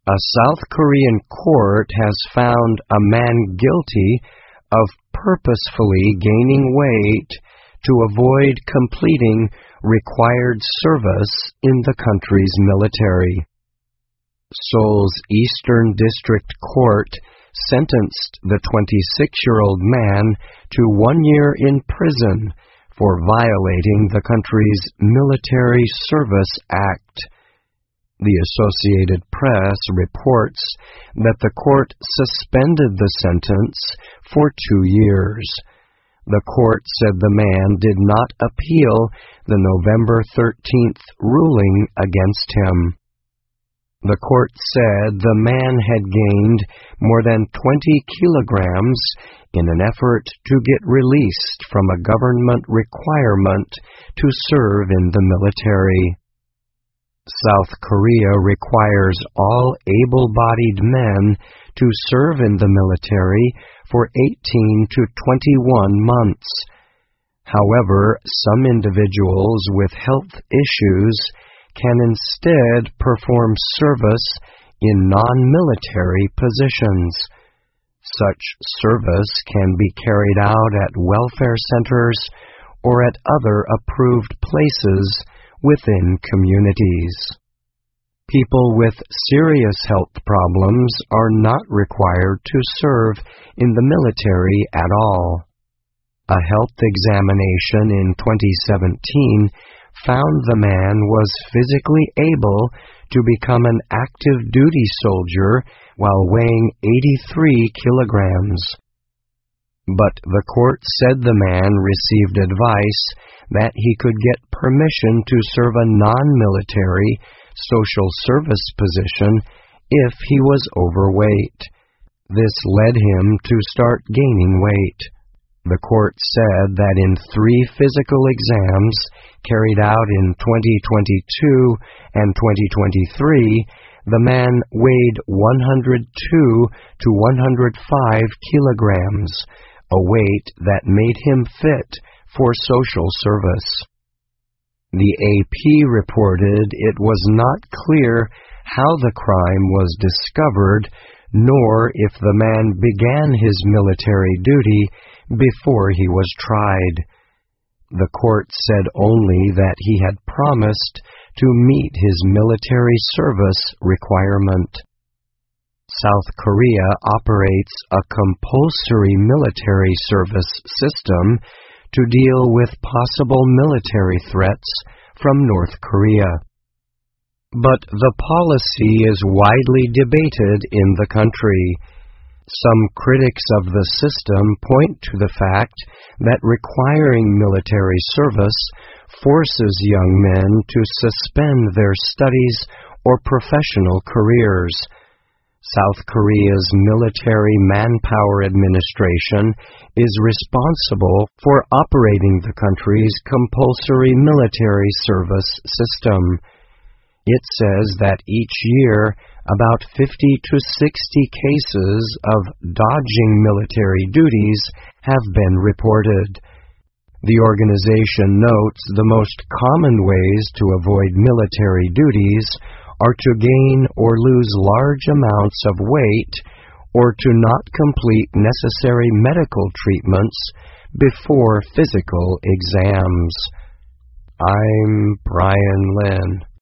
A South Korean court has found a man guilty of purposefully gaining weight to avoid completing required service in the country's military. Seoul's Eastern District Court sentenced the 26-year-old man to 1 year in prison for violating the country's Military Service Act. The Associated Press reports that the court suspended the sentence for 2 years. The court said the man did not appeal the November 13th ruling against him. The court said the man had gained more than 20 kilograms in an effort to get released from a government requirement to serve in the military. South Korea requires all able-bodied men to serve in the military for 18 to 21 months. However, some individuals with health issues can instead perform service in non-military positions. Such service can be carried out at welfare centers or at other approved places within communities. People with serious health problems are not required to serve in the military at all. A health examination in 2017 found the man was physically able to become an active duty soldier while weighing 83 kilograms. But the court said the man received advice that he could get permission to serve a non-military social service position if he was overweight. This led him to start gaining weight. The court said that in 3 physical exams carried out in 2022 and 2023, the man weighed 102 to 105 kilograms, a weight that made him fit for social service. The AP reported it was not clear how the crime was discovered, nor if the man began his military duty before he was tried. The court said only that he had promised to meet his military service requirement. South Korea operates a compulsory military service system to deal with possible military threats from North Korea. But the policy is widely debated in the country. Some critics of the system point to the fact that requiring military service forces young men to suspend their studies or professional careers. South Korea's Military Manpower Administration is responsible for operating the country's compulsory military service system. It says that each year, about 50 to 60 cases of dodging military duties have been reported. The organization notes the most common ways to avoid military duties are to gain or lose large amounts of weight or to not complete necessary medical treatments before physical exams. I'm Brian Lynn.